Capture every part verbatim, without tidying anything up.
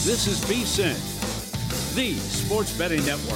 This is VSiN, the Sports Betting Network.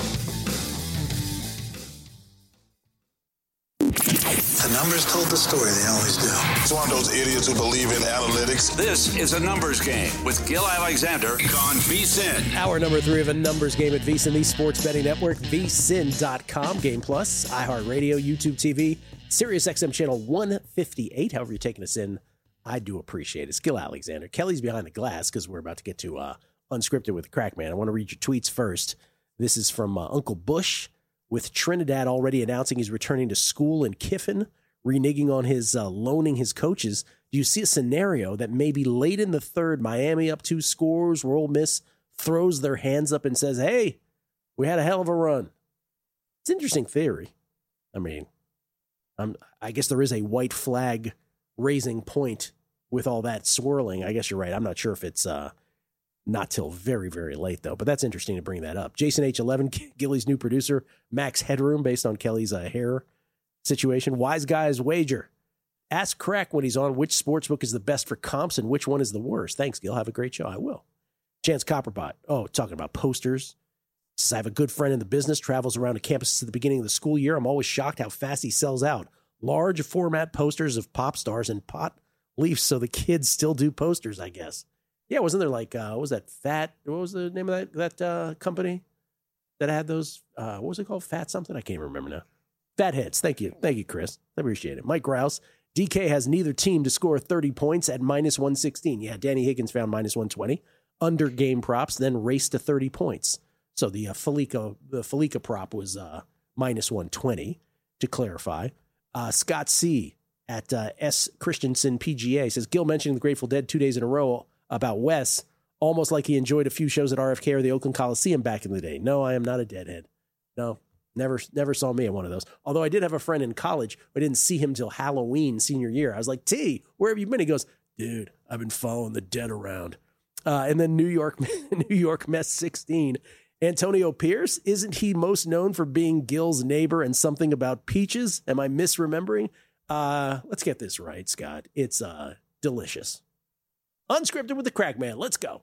The numbers told the story, they always do. It's one of those idiots who believe in analytics. This is a numbers game with Gil Alexander on VSiN. Hour number three of a numbers game at VSiN, the Sports Betting Network, V S I N dot com, Game Plus, iHeartRadio, YouTube T V, Sirius X M channel one fifty-eight. However you're taking us in, I do appreciate it. It's Gil Alexander. Kelly's behind the glass because we're about to get to uh, Unscripted with the Crackman. I want to read your tweets first. This is from uh, Uncle Bush. With Trinidad already announcing he's returning to school in Kiffin, reneging on his uh, loaning his coaches, do you see a scenario that maybe late in the third, Miami up two scores, where Ole Miss throws their hands up and says, hey, we had a hell of a run? It's an interesting theory. I mean, I'm, I guess there is a white flag raising point with all that swirling. I guess you're right. I'm not sure if it's uh, not till very, very late, though. But that's interesting to bring that up. Jason H eleven, Gilly's new producer, Max Headroom, based on Kelly's uh, hair situation. Wise Guy's Wager. Ask Crack when he's on which sportsbook is the best for comps and which one is the worst. Thanks, Gil. Have a great show. I will. Chance Copperbot. Oh, talking about posters. Says, I have a good friend in the business, travels around to campuses at the beginning of the school year. I'm always shocked how fast he sells out. Large format posters of pop stars and pot leaves, so the kids still do posters, I guess. Yeah, wasn't there like, uh, what was that, Fat, what was the name of that that uh, company that had those, uh, what was it called, Fat something? I can't remember now. Fatheads, thank you. Thank you, Chris. I appreciate it. Mike Rouse, D K has neither team to score thirty points at minus one sixteen. Yeah, Danny Higgins found minus one twenty. Under game props, then raced to thirty points. So the uh, Felica, the Felica prop was uh, minus one twenty, to clarify. Uh, Scott C. at uh, S. Christensen P G A says, Gil mentioning the Grateful Dead two days in a row about Wes, almost like he enjoyed a few shows at R F K or the Oakland Coliseum back in the day. No, I am not a Deadhead. No, never never saw me at one of those. Although I did have a friend in college, I didn't see him till Halloween senior year. I was like, T, where have you been? He goes, dude, I've been following the Dead around. Uh, and then New York, New York Mess sixteen. Antonio Pierce, isn't he most known for being Gil's neighbor and something about peaches? Am I misremembering? Uh, let's get this right, Scott. It's uh, delicious. Unscripted with the Crackman. Let's go.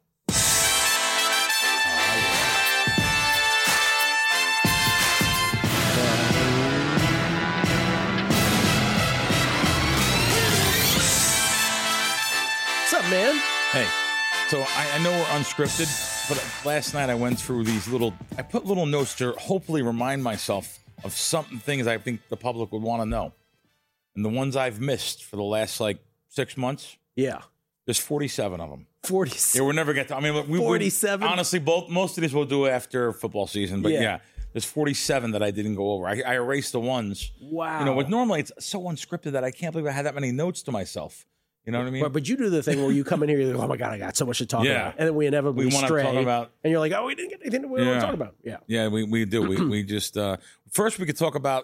What's up, man? Hey, so I, I know we're unscripted, but last night I went through these little, I put little notes to hopefully remind myself of something things I think the public would want to know. And the ones I've missed for the last like six months. Yeah. There's forty-seven of them. forty-seven. Yeah, we'll never get to, I mean, we forty-seven. Honestly, both, most of these we'll do after football season, but yeah. Yeah. There's forty-seven that I didn't go over. I, I erased the ones. Wow. You know, but normally it's so unscripted that I can't believe I had that many notes to myself. You know what I mean? But, but you do the thing where you come in here, you're like, oh my God, I got so much to talk Yeah. about. And then we inevitably We wanna stray. talk about- and you're like, oh, we didn't get anything we Yeah. want to talk about. Yeah. Yeah, we, we do. we we just uh, first we could talk about.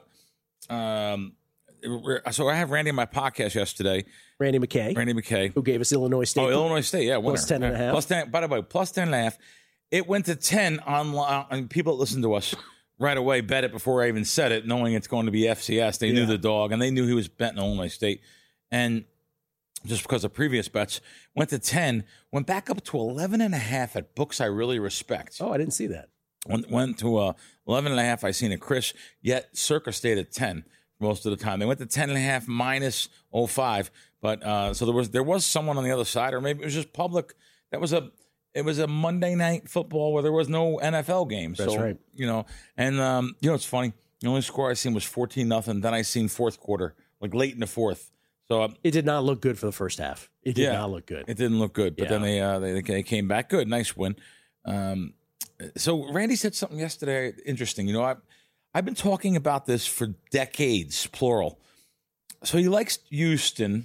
Um, we're- so I have Randy on my podcast yesterday. Randy McKay, Randy McKay, who gave us Illinois State. oh Illinois State, yeah, winner. Plus ten and a half. Plus ten. By the way, plus ten and a half. It went to ten online. I mean, people that listen to us right away bet it before I even said it, knowing it's going to be F C S. They knew Yeah. the dog, and they knew he was betting Illinois State, and just because of previous bets, went to ten, went back up to eleven and a half at books I really respect. Oh, I didn't see that. Went, went to uh, eleven and a half. I seen a Chris, yet Circa stayed at ten most of the time. They went to ten and a half minus oh five. But uh, so there was there was someone on the other side, or maybe it was just public. That was a it was a Monday night football where there was no N F L game. That's so, right. You know, and um, you know it's funny. The only score I seen was fourteen nothing. Then I seen fourth quarter, like late in the fourth. So uh, It did not look good for the first half. It did Yeah. not look good. it didn't look good. But Yeah. then they, uh, they they came back good. Nice win. Um, so Randy said something yesterday interesting. You know, I I've been talking about this for decades, plural. So he likes Houston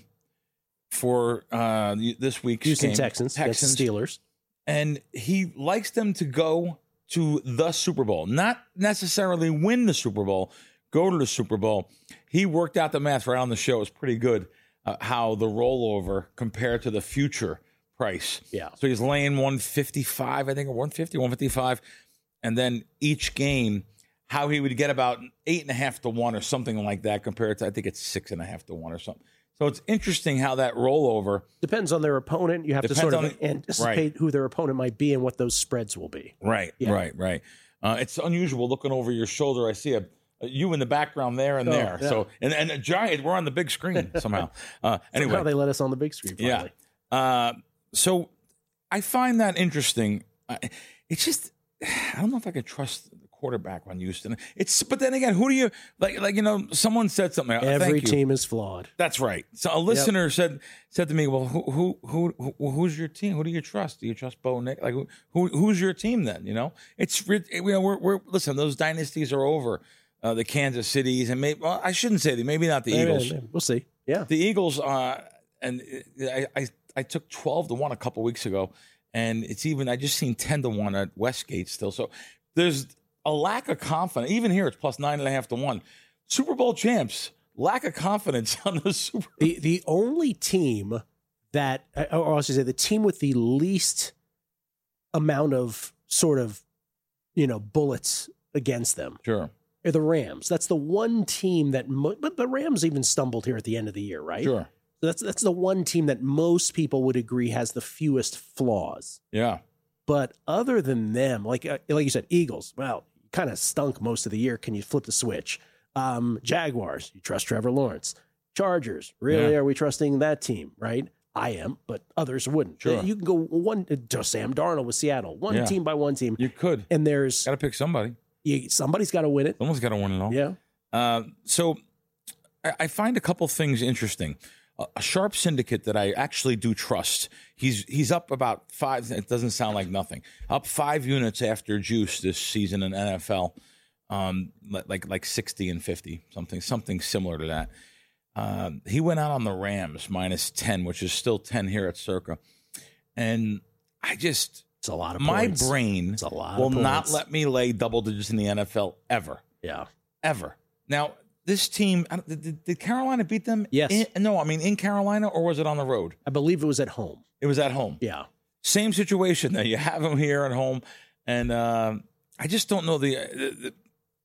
for uh, this week's Houston game. Texans, Texans, against Steelers. and he likes them to go to the Super Bowl, not necessarily win the Super Bowl, go to the Super Bowl. He worked out the math right on the show. It's pretty good uh, how the rollover compared to the future price. Yeah. So he's laying one fifty-five, I think, or one fifty, one fifty-five. And then each game, how he would get about eight and a half to one or something like that compared to, I think it's six and a half to one or something. So it's interesting how that rollover Depends on their opponent. You have to Depends sort of on the- anticipate right. who their opponent might be and what those spreads will be. Right, Yeah. right, right. Uh, it's unusual looking over your shoulder. I see a, a you in the background there and Oh, there. yeah. So and, and a giant. We're on the big screen somehow. Uh, anyway, Somehow they let us on the big screen. yeah. Finally. Uh, so I find that interesting. Uh, it's just I don't know if I could trust the quarterback on Houston. It's but then again, who do you like? Like you know, someone said something. Oh, Every thank you. team is flawed. That's right. So a listener said said to me, "Well, who who who who- who's your team? Who do you trust? Do you trust Bo Nick? Like who, who who's your team then? You know, it's you know we're we're listen. Those dynasties are over. Uh, the Kansas Cities and maybe well, I shouldn't say that. Maybe not the Maybe- Eagles. maybe. We'll see. Yeah. The Eagles. Uh, and I, I I took twelve to one a couple weeks ago, and it's even I just seen ten to one at Westgate still. So there's a lack of confidence. Even here, it's plus nine and a half to one. Super Bowl champs. Lack of confidence on the Super Bowl. The the only team that, or I should say, the team with the least amount of sort of, you know, bullets against them Sure. are the Rams. That's the one team that, mo- but the Rams even stumbled here at the end of the year, right? Sure. So that's that's the one team that most people would agree has the fewest flaws. Yeah. But other than them, like uh, like you said, Eagles, well, kind of stunk most of the year. Can you flip the switch? Um, Jaguars, you trust Trevor Lawrence. Chargers, really, Yeah. are we trusting that team? Right? I am, but others wouldn't. Sure. You can go one to Sam Darnold with Seattle, one Yeah. team by one team, You could. and there's Got to pick somebody. you, somebody's got to win it. Someone's got to win it all. Yeah. Uh, so I, I find a couple things interesting. A, a sharp syndicate that I actually do trust. He's he's up about five. It doesn't sound like nothing. Up five units after Juice this season in N F L. Um, li- like like sixty and fifty, something something similar to that. Um, he went out on the Rams minus ten, which is still ten here at Circa, and I just It's a lot of my points. brain It's a lot of will not points. let me lay double digits in the N F L ever, Yeah. ever. Now this team, I don't- did, did Carolina beat them? Yes. In, no, I mean in Carolina, or was it on the road? I believe it was at home. It was at home. Yeah. Same situation that you have them here at home, and uh, I just don't know the, the, the.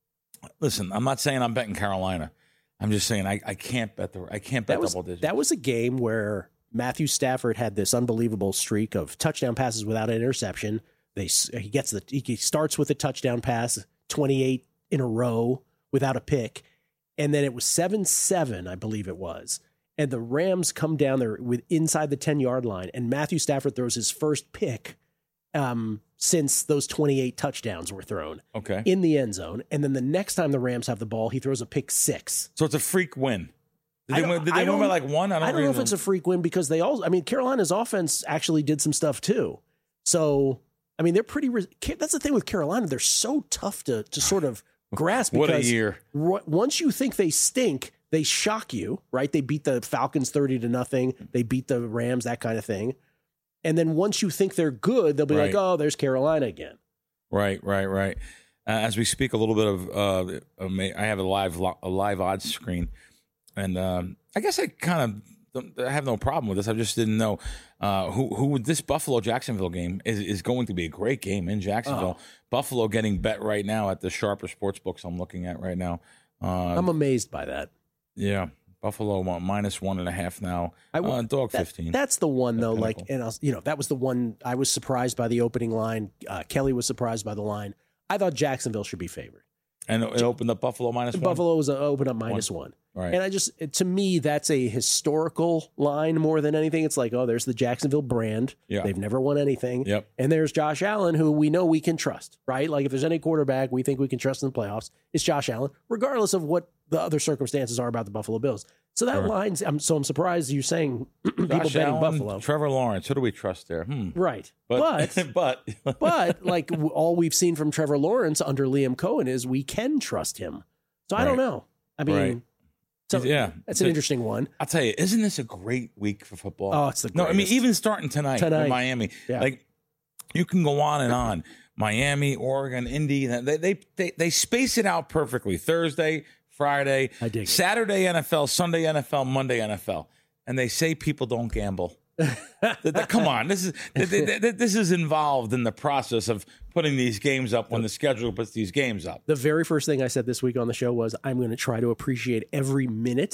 Listen, I'm not saying I'm betting Carolina. I'm just saying I, I can't bet the I can't bet That was, double digits. that was a game where Matthew Stafford had this unbelievable streak of touchdown passes without an interception. They he gets the he starts with a touchdown pass, twenty-eight in a row without a pick, and then it was seven seven, I believe it was. And the Rams come down there with inside the ten-yard line, and Matthew Stafford throws his first pick um, since those twenty-eight touchdowns were thrown Okay. in the end zone. And then the next time the Rams have the ball, he throws a pick six. So it's a freak win. Did I they, don't- win, did I they win by don't- like one? I don't, I don't know if really it's a freak win because they all, I mean, Carolina's offense actually did some stuff too. So, I mean, they're pretty, res- that's the thing with Carolina. They're so tough to, to sort of grasp. What a because year. ro- Once you think they stink, they shock you, right? They beat the Falcons thirty to nothing. They beat the Rams, that kind of thing. And then once you think they're good, they'll be Right. like, oh, there's Carolina again. Right, right, right. Uh, as we speak, a little bit of, uh, uh, ma- I have a live lo- a live odds screen, and um, I guess I kind of I have no problem with this. I just didn't know uh, who who this Buffalo Jacksonville game is is going to be a great game in Jacksonville. Oh. Buffalo getting bet right now at the sharper sports books I'm looking at right now. Uh, I'm amazed by that. yeah, Buffalo uh, minus one and a half now. I w- uh, dog That- fifteen. That's the one though. Like, pinnacle. and I was, you know, that was the one I was surprised by the opening line. Uh, Kelly was surprised by the line. I thought Jacksonville should be favored. and it opened up Buffalo minus one. Buffalo was uh, open up minus one. Right. And I just, to me, that's a historical line more than anything. It's like, oh, there's the Jacksonville brand. Yeah. They've never won anything. Yep. And there's Josh Allen, who we know we can trust, right? Like if there's any quarterback we think we can trust in the playoffs, it's Josh Allen, regardless of what the other circumstances are about the Buffalo Bills. So that Sure. line's, I'm, so I'm surprised you're saying people Josh betting Allen, Buffalo. Trevor Lawrence. Who do we trust there? Hmm. Right. But But, but, but like w- all we've seen from Trevor Lawrence under Liam Cohen is we can trust him. So I don't Right. know. I mean, Right. so Yeah. that's an interesting one. I'll tell you, isn't this a great week for football? Oh, it's the no. I mean, greatest. even starting tonight, Tonight. with Miami, Yeah. like you can go on and on. Miami, Oregon, Indy, they they they, they space it out perfectly. Thursday, Friday, I dig it. Saturday N F L, Sunday N F L, Monday N F L, and they say people don't gamble. Th- th- Come on, this is th- th- th- this is involved in the process of putting these games up when the schedule puts these games up. The very first thing I said this week on the show was I'm going to try to appreciate every minute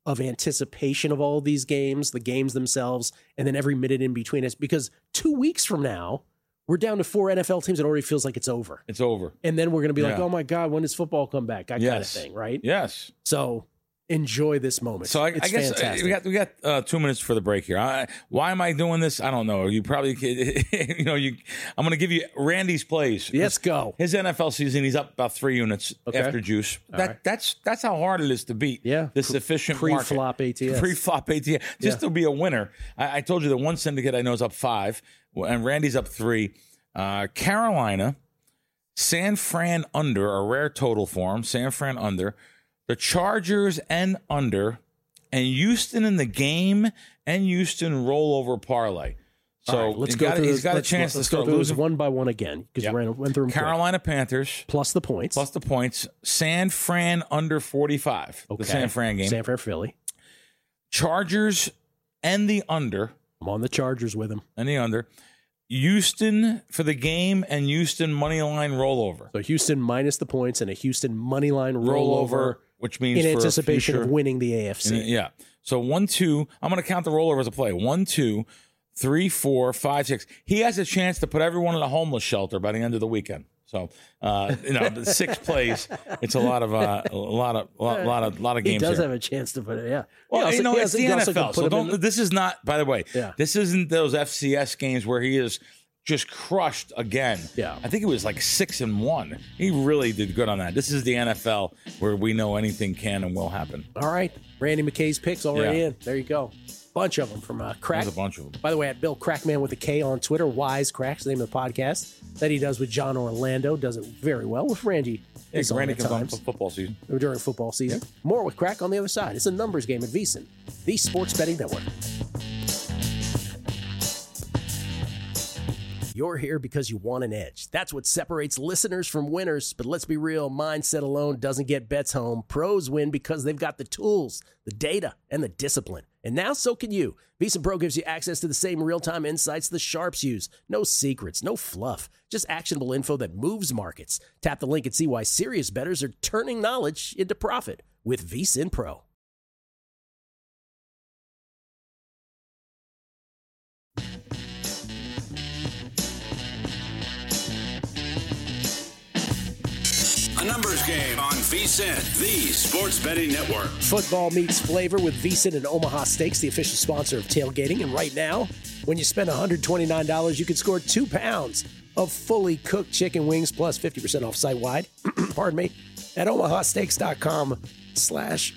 of anticipation of all of these games, the games themselves, and then every minute in between us. Because two weeks from now, we're down to four N F L teams. It already feels like it's over. It's over. And then we're going to be Yeah. like, oh my God, when does football come back? That kind of Yes. thing, right? Yes. So enjoy this moment. So I, it's I guess uh, fantastic. we got we got uh, two minutes for the break here. I, why am I doing this? I don't know. You probably, you know, you. I'm going to give you Randy's plays. Let's go. His N F L season, he's up about three units Okay. after juice. All That right. that's that's how hard it is to beat. Yeah. this Pre- efficient market. pre-flop A T S. Pre-flop A T S, just Yeah. to be a winner. I, I told you that one syndicate I know is up five, and Randy's up three. Uh, Carolina, San Fran under, a rare total for him. San Fran under. The Chargers and under, and Houston in the game, and Houston rollover parlay. So All right, let's he's go got, through he's those- got a let's- chance to let's go start through those losing. one by one again because Yep. we ran, went through them quick. Carolina Panthers Plus the points. plus the points. San Fran under forty-five. Okay. The San Fran game. San Fran, Philly. Chargers and the under. I'm on the Chargers with him. And the under. Houston for the game and Houston money line rollover. So Houston minus the points and a Houston money line rollover, Rollover, which means in for a anticipation of future- winning the A F C. Yeah. So one, two. I'm going to count the rollover as a play. One, two, three, four, five, six. He has a chance to put everyone in a homeless shelter by the end of the weekend. So, uh, you know, the six plays. It's a lot of, uh, a lot of, a lot, lot of, lot of He games. does there. have a chance to put it. Yeah. Well, He also- you know, he it's also- the he also N F could L. put So him in don't. the- This is not. By the way, Yeah. this isn't those F C S games where he is just crushed again. Yeah. I think it was like six and one. He really did good on that. This is the N F L where we know anything can and will happen. All right. Randy McKay's picks already Yeah. in. There you go. Bunch of them from uh, Crack. There's a bunch of them. By the way, at Bill Crackman with a K on Twitter, Wise Cracks, the name of the podcast that he does with John Orlando. Does it very well with Randy. Yeah, is on Randy at comes on times for football season. during football season. More with Crack on the other side. It's a numbers game at VSiN, the Sports Betting Network. You're here because you want an edge. That's what separates listeners from winners. But let's be real, mindset alone doesn't get bets home. Pros win because they've got the tools, the data, and the discipline. And now so can you. VSiN Pro gives you access to the same real-time insights the sharps use. No secrets, no fluff, just actionable info that moves markets. Tap the link and see why serious bettors are turning knowledge into profit with VSiN Pro. A numbers game on VSiN, the Sports Betting Network. Football meets flavor with VSiN and Omaha Steaks, the official sponsor of tailgating. And right now, when you spend one hundred twenty-nine dollars, you can score two pounds of fully cooked chicken wings plus fifty percent off site-wide. Pardon me. At omahasteaks.com slash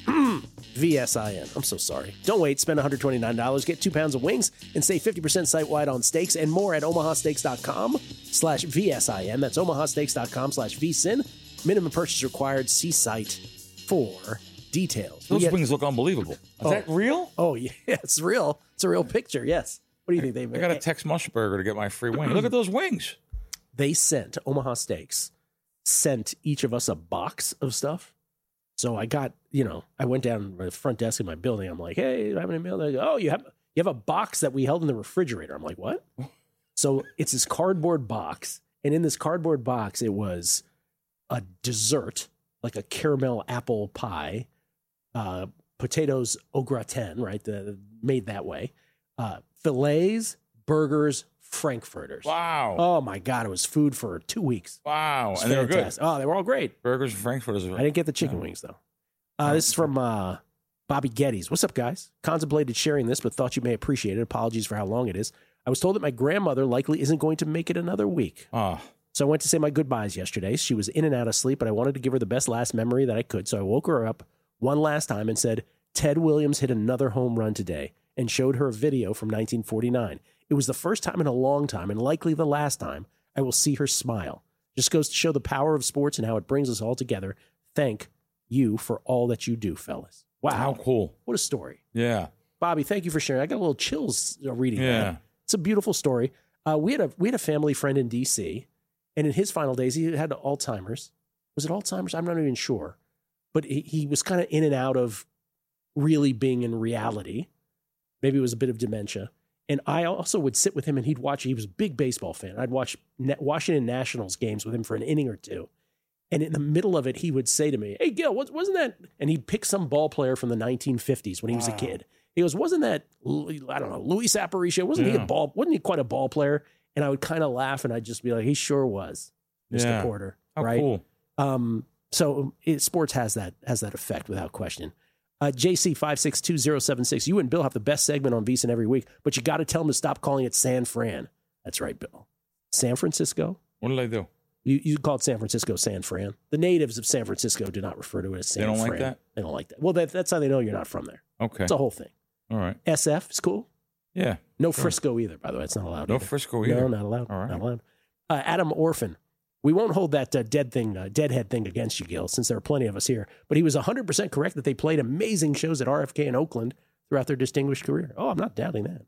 VSIN. I'm so sorry. Don't wait. Spend one hundred twenty-nine dollars. Get two pounds of wings and save fifty percent site-wide on steaks and more at omahasteaks.com slash VSIN. That's omahasteaks.com slash VSIN. Minimum purchase required. See site for details. Those We get- wings look unbelievable. Is Oh. that real? Oh, yeah. It's real. It's a real picture. Yes. What do you think they I got to text Mushburger to get my free wing. Look at those wings. They sent Omaha Steaks sent each of us a box of stuff. So I got, you know, I went down to the front desk in my building. I'm like, hey, do I have any mail? They go, oh, you have you have a box that we held in the refrigerator. I'm like, what? So it's this cardboard box, and in this cardboard box, it was a dessert, like a caramel apple pie, uh, potatoes au gratin, right? The, made that way, uh, fillets, burgers, frankfurters. Wow. Oh my God, it was food for two weeks. Wow. It's And they were good. fantastic. Oh, they were all great. Burgers and frankfurters. I didn't get the chicken Yeah. wings though. Uh, this is from uh, Bobby Geddes. What's up, guys? Contemplated sharing this, but thought you may appreciate it. Apologies for how long it is. I was told that my grandmother likely isn't going to make it another week. Oh, So I went to say my goodbyes yesterday. She was in and out of sleep, but I wanted to give her the best last memory that I could. So I woke her up one last time and said, Ted Williams hit another home run today, and showed her a video from nineteen forty-nine. It was the first time in a long time, and likely the last time, I will see her smile. Just goes to show the power of sports and how it brings us all together. Thank you for all that you do, fellas. Wow. how cool. What a story. Yeah. Bobby, thank you for sharing. I got a little chills uh, reading Yeah. that. It's a beautiful story. Uh, we had a we had a family friend in D C, and in his final days, he had Alzheimer's. Was it Alzheimer's? I'm not even sure. But he, he was kind of in and out of really being in reality. Maybe it was a bit of dementia. And I also would sit with him, and he'd watch. He was a big baseball fan. I'd watch Na- Washington Nationals games with him for an inning or two. And in the middle of it, he would say to me, "Hey, Gil, wasn't that?" And he'd pick some ball player from the nineteen fifties when he was wow. a kid. He goes, "Wasn't that, I don't know, Luis Aparicio? Wasn't yeah. he a ball? Wasn't he quite a ball player?" And I would kind of laugh, and I'd just be like, "He sure was, Mister Yeah. Porter." How right? Cool. Um, so it, sports has that has that effect without question. Uh, J C five six two zero seven six. You and Bill have the best segment on VSiN every week, but you got to tell them to stop calling it San Fran. That's right, Bill. San Francisco. What did I do? You you called San Francisco San Fran. The natives of San Francisco do not refer to it as San Fran. They don't Fran. like that? They don't like that. Well, that, that's how they know you're not from there. Okay. It's a whole thing. All right. S F is cool. Yeah. No sure. Frisco either, by the way. It's not allowed. No either. Frisco either. No, not allowed. All right. Not allowed. Uh, Adam Orphan. We won't hold that uh, dead thing, uh, deadhead thing against you, Gil, since there are plenty of us here. But he was one hundred percent correct that they played amazing shows at R F K in Oakland throughout their distinguished career. Oh, I'm not doubting that.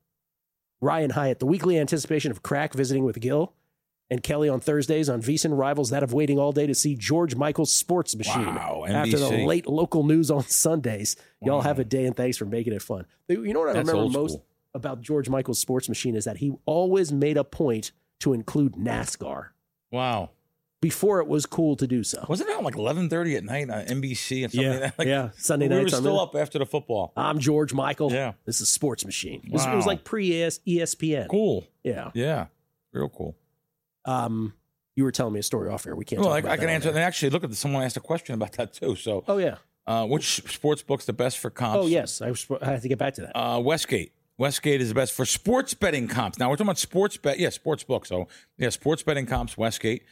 Ryan Hyatt. The weekly anticipation of Crack visiting with Gil and Kelly on Thursdays on VSiN rivals that of waiting all day to see George Michael's Sports Machine. Wow, N B C. After the late local news on Sundays. Y'all wow. have a day, and thanks for making it fun. You know what I That's remember most school. about George Michael's Sports Machine is that he always made a point to include NASCAR. Wow. Before it was cool to do so. Wasn't it on like eleven thirty at night on N B C and something yeah, like that? Like, yeah, Sunday we nights. We were still up after the football. I'm George Michael. Yeah. This is Sports Machine. It Wow. was, it was like pre-E S P N. Cool. Yeah. Yeah. Real cool. Um, You were telling me a story off air. We can't well, talk I, about I that can answer. air. And actually, look at this. Someone asked a question about that too. So, Oh, yeah. uh, which sports book's the best for comps? Oh, yes. I, was, I had to get back to that. Uh, Westgate. Westgate is the best for sports betting comps. Now, we're talking about sports bet. Yeah, sports book. So, yeah, sports betting comps, Westgate.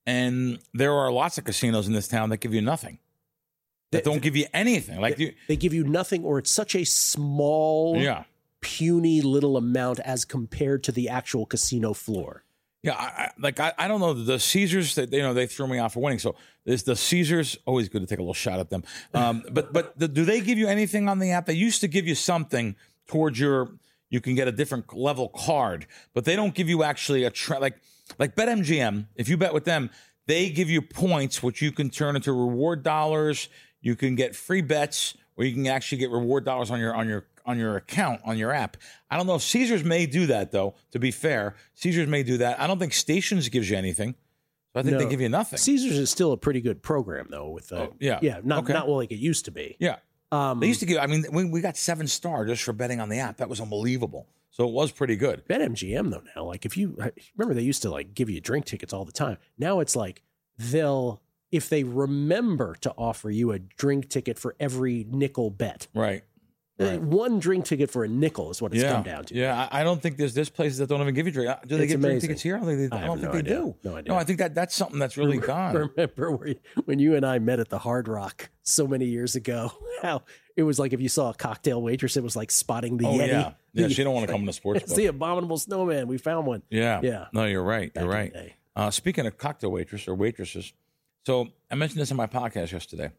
And there are lots of casinos in this town that give you nothing. That They- don't give you anything. Like they, you, they give you nothing, or it's such a small, yeah. puny little amount as compared to the actual casino floor. Yeah, I, I, like I, I don't know the Caesars. That you know they threw me off for winning. So there's the Caesars. Always good to take a little shot at them. Um, but but the, do they give you anything on the app? They used to give you something towards your. You can get a different level card, but they don't give you actually a tra- like like BetMGM. If you bet with them, they give you points which you can turn into reward dollars. You can get free bets, or you can actually get reward dollars on your on your. on your account, on your app. I don't know if Caesars may do that, though, to be fair. Caesars may do that. I don't think Stations gives you anything. So I think No. they give you nothing. Caesars is still a pretty good program, though. With uh, Oh, yeah. yeah, not Okay. not like it used to be. Yeah. Um, They used to give, I mean, we, we got seven star just for betting on the app. That was unbelievable. So it was pretty good. BetMGM though now, like if you remember, they used to like give you drink tickets all the time. Now it's like they'll if they remember to offer you a drink ticket for every nickel bet. Right. Uh, Right. One drink ticket for a nickel is what it's yeah. come down to. Yeah. I, I don't think there's there's places that don't even give you drink. Do they It's give drink amazing. tickets here? I don't think they, I I have don't think no they idea. do. No idea. No, I think that that's something that's really gone. Remember where, when you and I met at the Hard Rock so many years ago? How it was like if you saw a cocktail waitress, it was like spotting the Oh, Yeti. yeah. Yeah, The- she don't want to come to sports It's book. the abominable snowman. We found one. Yeah. Yeah. No, you're right. Back You're in right. the day. Uh, speaking of cocktail waitress or waitresses, so I mentioned this in my podcast yesterday.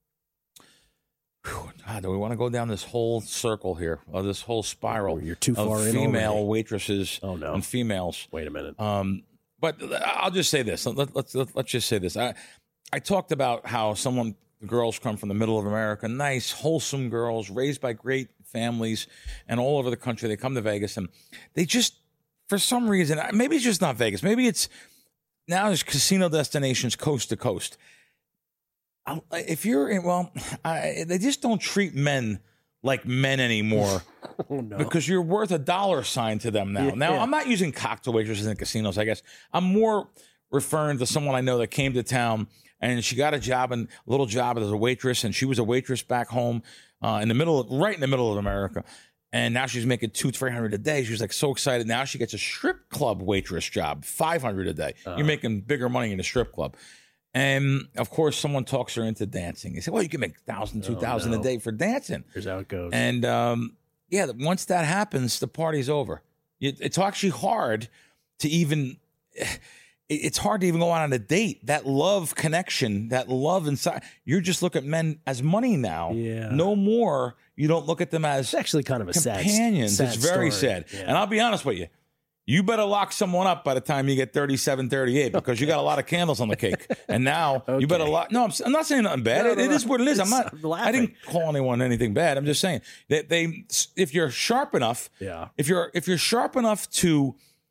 Whew, God, do we want to go down this whole circle here, or this whole spiral Oh, you're too of far in female already. waitresses Oh, no. and females? Wait a minute. Um, but I'll just say this. Let, let's let, let's just say this. I I talked about how someone girls come from the middle of America, nice, wholesome girls raised by great families, and all over the country. They come to Vegas, and they just, for some reason, maybe it's just not Vegas. Maybe it's now there's casino destinations coast to coast. I'll- If you're in, well, I, they just don't treat men like men anymore. Oh, no. Because you're worth a dollar sign to them now. Yeah. Now, I'm not using cocktail waitresses in casinos, I guess. I'm more referring to someone I know that came to town and she got a job, and a little job as a waitress, and she was a waitress back home uh, in the middle of, right in the middle of America. And now she's making two, three hundred a day. She was like so excited. Now she gets a strip club waitress job, five hundred a day. Uh. You're making bigger money in a strip club. And of course, someone talks her into dancing. They say, well, you can make thousand, two thousand no. a day for dancing. Here's how it goes. And um, yeah, once that happens, the party's over. It, it's actually hard to even. It's hard to even go out on a date. That love connection, that love inside. You're just looking at men as money now. Yeah. No more. You don't look at them as it's actually kind of a sad companions. sad It's very story. sad. Yeah. And I'll be honest with you. You better lock someone up by the time you get thirty-seven, thirty-eight because you got a lot of candles on the cake. And now you Okay. better lock. No, I'm, I'm not saying nothing bad. No, it, no, it no. is what it is. I'm It's- not. I'm I didn't laughing. call anyone anything bad. I'm just saying that they, if you're sharp enough, Yeah. if you're if you're sharp enough to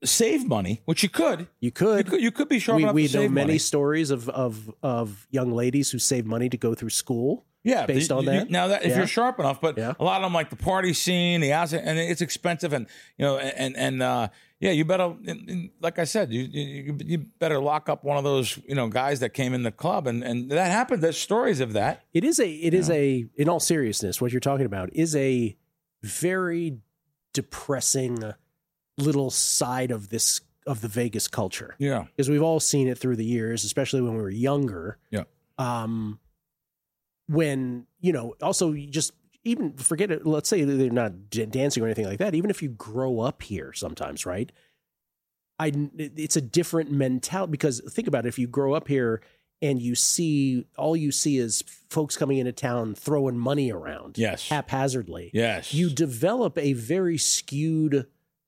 save money, which you could. You could. You could, you could be sharp we enough we to know save many money. stories of, of of young ladies who save money to go through school. Yeah, based you- on you- that. Now that if Yeah. you're sharp enough, but Yeah. a lot of them like the party scene, the outside, and it's expensive, and you know, and and uh, yeah, you better, like I said, you, you you better lock up one of those you know guys that came in the club, and and that happened. There's stories of that. It is a it is a in all seriousness, what you're talking about is a very depressing little side of this of the Vegas culture. Yeah, Because we've all seen it through the years, especially when we were younger. yeah, Um, when, you know, also you just even forget it. Let's say they're not d- dancing or anything like that. Even if you grow up here sometimes, right? I, it's a different mentality because think about it. If you grow up here and you see, all you see is folks coming into town throwing money around yes, haphazardly. yes. You develop a very skewed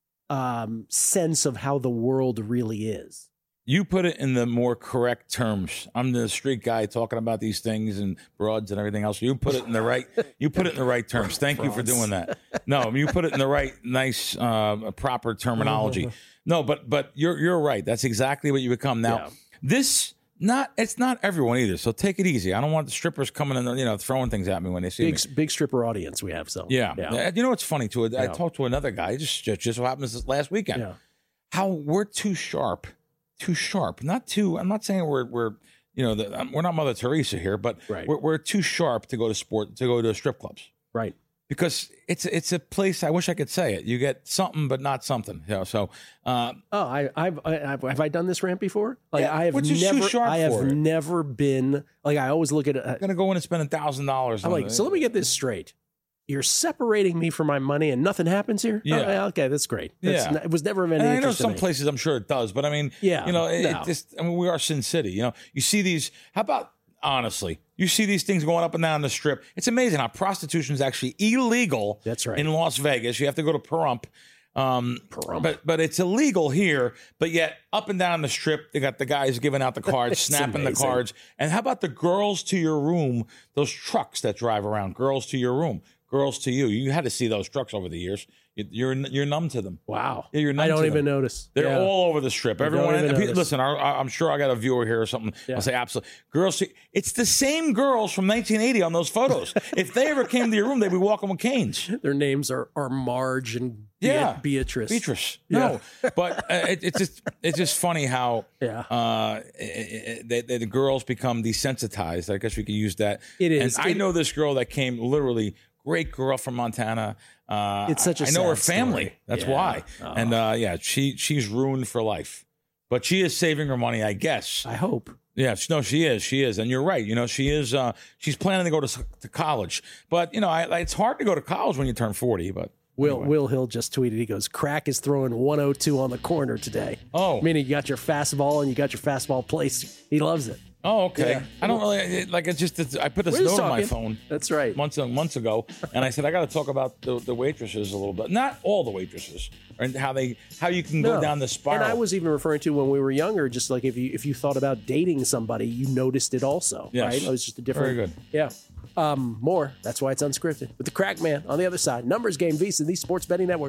um, sense of how the world really is. You put it in the more correct terms. I'm the street guy talking about these things and broads and everything else. You put it in the right. You put it in the right terms. Thank you for doing that. No, you put it in the right, nice, uh, proper terminology. No, but but you're you're right. That's exactly what you become now. Yeah. This not it's not everyone either. So take it easy. I don't want the strippers coming in, you know, throwing things at me when they see Big me. big stripper audience we have. So Yeah. yeah. You know what's funny too? I Yeah. talked to another guy. It just just, just so happens this last weekend. Yeah. How we're too sharp, too sharp. Not too. I'm not saying we're we're you know the, we're not Mother Teresa here, but Right. we're we're too sharp to go to sport to go to strip clubs Right. because it's it's a place. I wish I could say it. You get something, but not something. You know, so uh, Oh, I, I've, I, I've, have I done this rant before? Like Yeah, I have which is too never, sharp I have for it. never been like, I always look at it. I'm gonna go in and spend a thousand dollars. I'm like, so let me get this straight. You're separating me from my money and nothing happens here? Yeah. Oh, yeah, okay. That's great. That's Yeah. not- it was never of any And I know interest to some me. places I'm sure it does, but I mean, Yeah, you know, it, no. it just I mean, we are Sin City. You know, you see these. How about honestly, you see these things going up and down the strip. It's amazing how prostitution is actually illegal. That's right. In Las Vegas, you have to go to Pahrump. Um, Pahrump. But but it's illegal here. But yet up and down the strip, they got the guys giving out the cards, It's snapping the amazing. cards. And how about the girls to your room? Those trucks that drive around, girls to your room, girls to you. You had to see those trucks over the years. You- You're you're numb to them. Wow. Yeah, you're numb I don't to even them. notice. They're Yeah. all over the strip. Everyone, even and pe- notice. listen. I, I- I'm sure I got a viewer here or something. Yeah. I'll say absolutely. Girls, see- it's the same girls from nineteen eighty on those photos. If they ever came to your room, they'd be walking with canes. Their names are, are Marge and Be- Yeah, Beatrice. Beatrice. Yeah. No, but uh, it, it's just it's just funny how Yeah. uh, it, it, they, they, the girls become desensitized. I guess we could use that. It is. And I It- know this girl that came literally. Great girl from Montana. Uh, It's such a I know her sad family. story. That's Yeah. why. Oh. And uh, yeah, she she's ruined for life. But she is saving her money, I guess. I hope. Yeah, no, she is. She is, and you're right. You know, she is. Uh, she's planning to go to to college, but you know, I, it's hard to go to college when you turn forty. But Will anyway. Will Hill just tweeted. He goes, "Crack is throwing one oh two on the corner today." Oh. meaning you got your fastball and you got your fastball placed. He loves it. Oh, okay. Yeah. I don't really it, like. It's just it's, I put this We're just note on my talking. phone That's right. months months ago, and I said I got to talk about the, the waitresses a little bit. Not all the waitresses, and how they how you can go No. down the spiral. And I was even referring to when we were younger, just like if you if you thought about dating somebody, you noticed it also, Yes. right? It was just a different. Very good. Yeah. Um, more. That's why it's unscripted. With the Crack Man on the other side. Numbers Game, VSiN, the Sports Betting Network.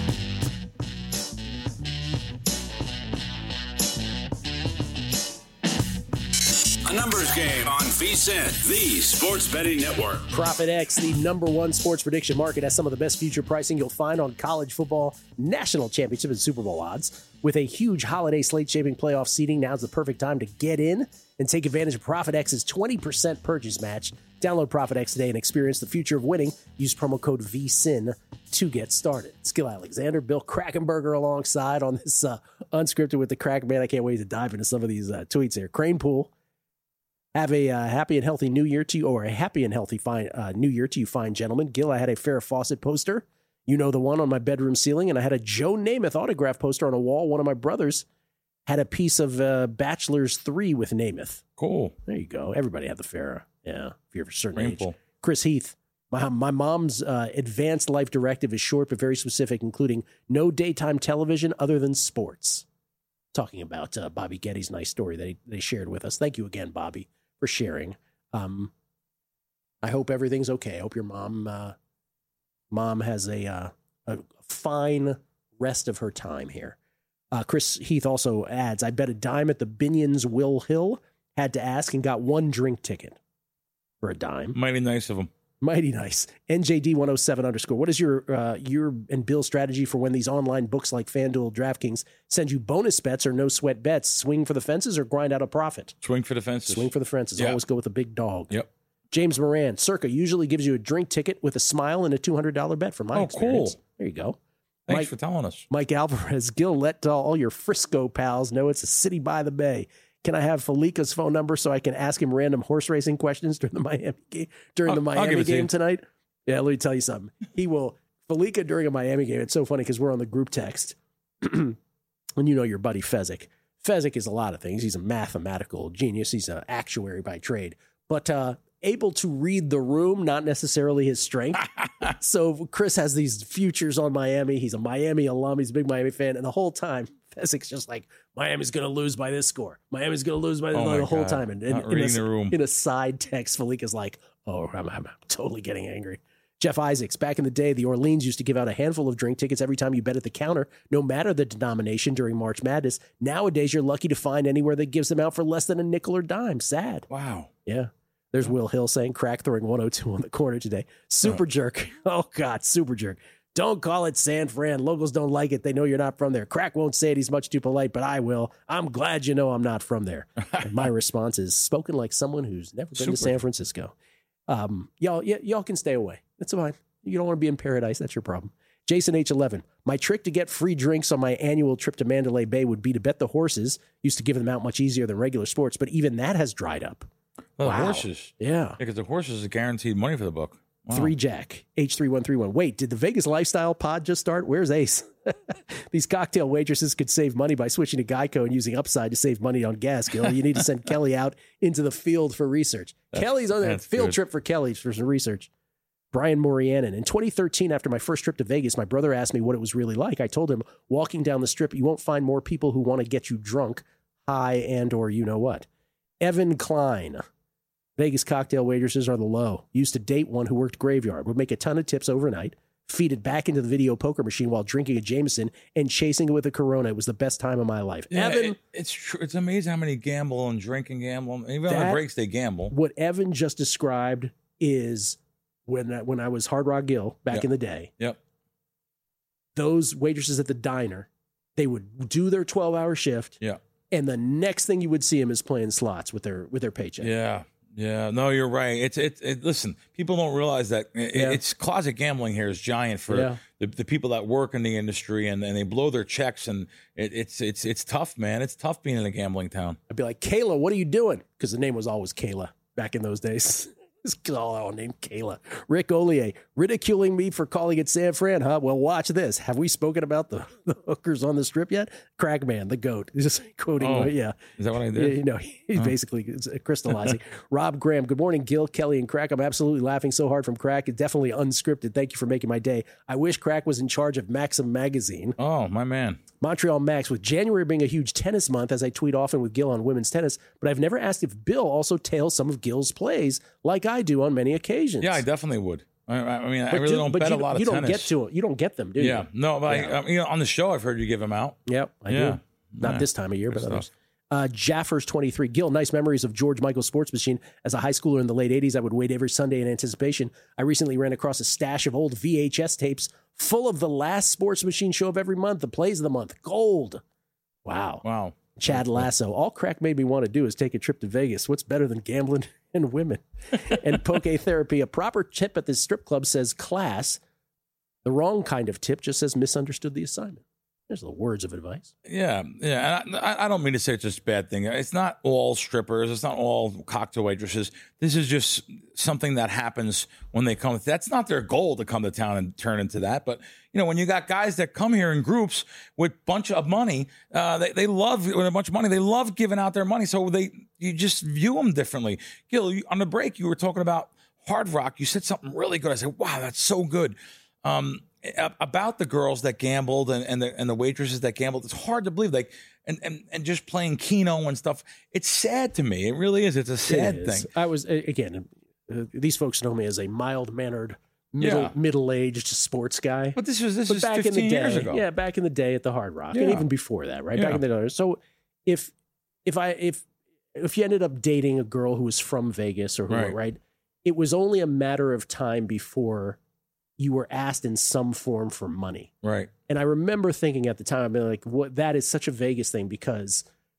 A numbers game on VSiN, the Sports Betting Network. Profit X, the number one sports prediction market, has some of the best future pricing you'll find on college football, national championship, and Super Bowl odds. With a huge holiday slate-shaping playoff seating, now's the perfect time to get in and take advantage of Profit X's twenty percent purchase match. Download Profit X today and experience the future of winning. Use promo code V S I N to get started. Skill Alexander, Bill Krakenberger alongside on this uh, unscripted with the Crack Man. I can't wait to dive into some of these uh, tweets here. Crane Pool. Have a uh, happy and healthy new year to you, or a happy and healthy fine uh, new year to you, fine gentlemen. Gil, I had a Farrah Fawcett poster. You know, the one on my bedroom ceiling, and I had a Joe Namath autograph poster on a wall. One of my brothers had a piece of uh, Bachelor's three with Namath. cool. There you go. Everybody had the Farrah. Yeah, if you're of a certain Rainbow. age. Chris Heath. My, my mom's uh, advanced life directive is short but very specific, including no daytime television other than sports. Talking about uh, Bobby Getty's nice story that he, they shared with us. Thank you again, Bobby, for sharing. Um, I hope everything's okay. I hope your mom uh, mom has a, uh, a fine rest of her time here. Uh, Chris Heath also adds, I bet a dime at the Binion's Will Hill. Had to ask and got one drink ticket for a dime. Mighty nice of him. Mighty nice. N J D one oh seven underscore. What is your uh, your and Bill's strategy for when these online books like FanDuel, DraftKings send you bonus bets or no sweat bets? Swing for the fences or grind out a profit? Swing for the fences. Swing for the fences. Yeah. Always go with a big dog. Yep. James Moran. Circa usually gives you a drink ticket with a smile and a two hundred dollars bet from my Oh, experience. cool. There you go. Thanks Mike, for telling us. Mike Alvarez. Gil, let uh, all your Frisco pals know it's a city by the bay. Can I have Felica's phone number so I can ask him random horse racing questions during the Miami game, during I'll, the Miami game you. tonight? Yeah, let me tell you something. He will Felica during a Miami game. It's so funny because we're on the group text, and you know your buddy Fezzik. Fezzik is a lot of things. He's a mathematical genius. He's an actuary by trade, but uh, able to read the room, not necessarily his strength. So Chris has these futures on Miami. He's a Miami alum. He's a big Miami fan, and the whole time Fezzik's just like, Miami's going to lose by this score. Miami's going to lose by this Oh score the whole God. time. And, and Not in, reading a, the room. in a side text, Felica's like, oh, I'm, I'm, I'm totally getting angry. Jeff Isaacs, back in the day, the Orleans used to give out a handful of drink tickets every time you bet at the counter, no matter the denomination during March Madness. Nowadays, you're lucky to find anywhere that gives them out for less than a nickel or dime. Sad. Wow. Yeah. There's Will Hill saying crack throwing one oh two on the corner today. Super Oh. jerk. Oh, God, super jerk. Don't call it San Fran. Locals don't like it. They know you're not from there. Crack won't say it. He's much too polite, but I will. I'm glad you know I'm not from there. And my response is spoken like someone who's never been Super. to San Francisco. Um, y'all, y- y'all can stay away. That's fine. You don't want to be in paradise. That's your problem. Jason H eleven. My trick to get free drinks on my annual trip to Mandalay Bay would be to bet the horses. Used to give them out much easier than regular sports, but even that has dried up. Well, Wow. the horses. Yeah. Because the horses is guaranteed money for the book. Wow. Three Jack, H three one three one. Wait, did the Vegas Lifestyle pod just start? Where's Ace? These cocktail waitresses could save money by switching to Geico and using Upside to save money on gas, Gil. You need to send Kelly out into the field for research. Kelly's on a that's field good. trip for Kelly for some research. Brian Morianen. In twenty thirteen, after my first trip to Vegas, my brother asked me what it was really like. I told him, walking down the strip, you won't find more people who want to get you drunk, high, and or you know what. Evan Klein. Vegas cocktail waitresses are the low. Used to date one who worked graveyard. Would make a ton of tips overnight, feed it back into the video poker machine while drinking a Jameson and chasing it with a Corona. It was the best time of my life. Yeah, Evan, it- it's true. It's amazing how many gamble and drink and gamble. Even on That- the breaks, they gamble. what Evan just described is when I, when I was Hard Rock Gill back Yep. in the day, Yep. those waitresses at the diner, they would do their twelve-hour shift, Yeah. and the next thing you would see them is playing slots with their with their paycheck. Yeah. Yeah. No, you're right. It's it. it listen, people don't realize that it, Yeah. it's closet gambling here is giant for Yeah. the, the people that work in the industry and, and they blow their checks and it, it's it's it's tough, man. It's tough being in a gambling town. I'd be like, Kayla, what are you doing? Because the name was always Kayla back in those days. It's all our name, Kayla. Rick Ollier, ridiculing me for calling it San Fran, huh? Well, watch this. Have we spoken about the, the hookers on the strip yet? Crackman, the GOAT. He's just quoting, Oh, yeah. Is that what I Yeah, did? you know, he's basically crystallizing. Rob Graham, good morning, Gil, Kelly, and Crack. I'm absolutely laughing so hard from Crack. It's definitely unscripted. Thank you for making my day. I wish Crack was in charge of Maxim Magazine. Oh, my man. Montreal Max, with January being a huge tennis month, as I tweet often with Gil on women's tennis, but I've never asked if Bill also tails some of Gil's plays like I do on many occasions. Yeah, I definitely would. I, I mean, I But really do- don't but bet you, a lot of you don't tennis. get to it. You don't get them, do you? Yeah, no, but Yeah. I, I, you know, on the show, I've heard you give them out. Yep, I Yeah. do. Not Yeah. this time of year, Good but others. stuff. Uh, Jaffers twenty-three. Gil, nice memories of George Michael Sports Machine. As a high schooler in the late eighties, I would wait every Sunday in anticipation. I recently ran across a stash of old V H S tapes full of the last Sports Machine show of every month, the plays of the month. Gold. Wow. Wow. Chad Lasso. All Crack made me want to do is take a trip to Vegas. What's better than gambling and women? And Poke Therapy. A proper tip at this strip club says class. The wrong kind of tip just says misunderstood the assignment. There's the words of advice. Yeah, yeah. And I, I don't mean to say it's just a bad thing. It's not all strippers. It's not all cocktail waitresses. This is just something that happens when they come. That's not their goal to come to town and turn into that. But, you know, when you got guys that come here in groups with a bunch of money, uh, they, they love, with a bunch of money, they love giving out their money. So they you just view them differently. Gil, you, on the break, you were talking about Hard Rock. You said something really good. I said, wow, that's so good. Um, about the girls that gambled and, and the and the waitresses that gambled, it's hard to believe. Like and, and, and just playing Keno and stuff. It's sad to me. It really is. It's a sad It is. thing. I was, a- again, uh, these folks know me as a mild-mannered middle Yeah. middle aged sports guy. But this was this But is back in the fifteen day, years ago. yeah, back in the day at the Hard Rock, and Yeah. even before that, right? Yeah. Back in the day. So if if I if if you ended up dating a girl who was from Vegas or who, Right. right, it was only a matter of time before you were asked in some form for money. Right. And I remember thinking at the time, I'd be like, what, that is such a Vegas thing, because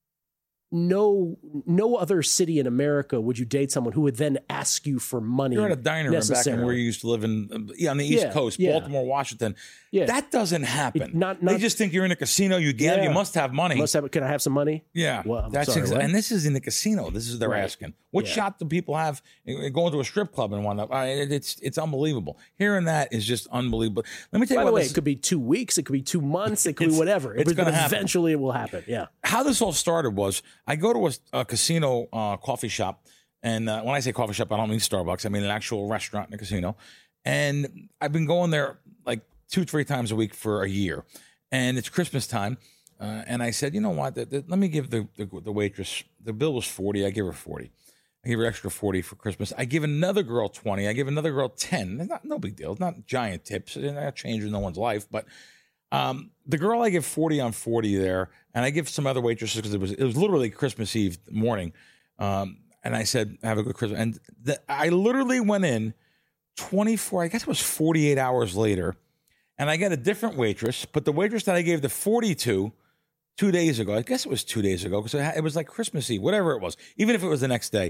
no no other city in America would you date someone who would then ask you for money. You're at a diner back in necessarily. where you used to live in, yeah, on the East Yeah, Coast, yeah. Baltimore, Washington. Yeah. That doesn't happen. It- not- they not- just think you're in a casino. You gamble. Yeah. You must have money. Must have, can I have some money? Yeah, Well, I'm that's sorry, exa- what? and this is in the casino. This is they're Right. asking. What Yeah. shot do people have in- going to a strip club and whatnot? I mean, it's it's unbelievable. Hearing that is just unbelievable. Let me tell you By what the way, this- it could be two weeks, it could be two months, it could be It's- whatever. it's But gonna happen. eventually it will happen. Yeah. how this all started was I go to a, a casino uh, coffee shop, and uh, when I say coffee shop, I don't mean Starbucks. I mean an actual restaurant in a casino, and I've been going there like two, three times a week for a year, and it's Christmas time, uh, and I said, you know what? The, the, let me give the, the the waitress. The bill was forty. I give her forty. I give her extra forty for Christmas. I give another girl twenty. I give another girl ten. It's not no big deal. It's not giant tips. It's not changing no one's life, but. Um, the girl I give forty on forty there, and I give some other waitresses because it was it was literally Christmas Eve morning, um, and I said have a good Christmas. And the, I literally went in twenty-four, I guess it was forty-eight hours later, and I got a different waitress, but the waitress that I gave the forty to two days ago, I guess it was two days ago because it was like Christmas Eve, whatever it was, even if it was the next day.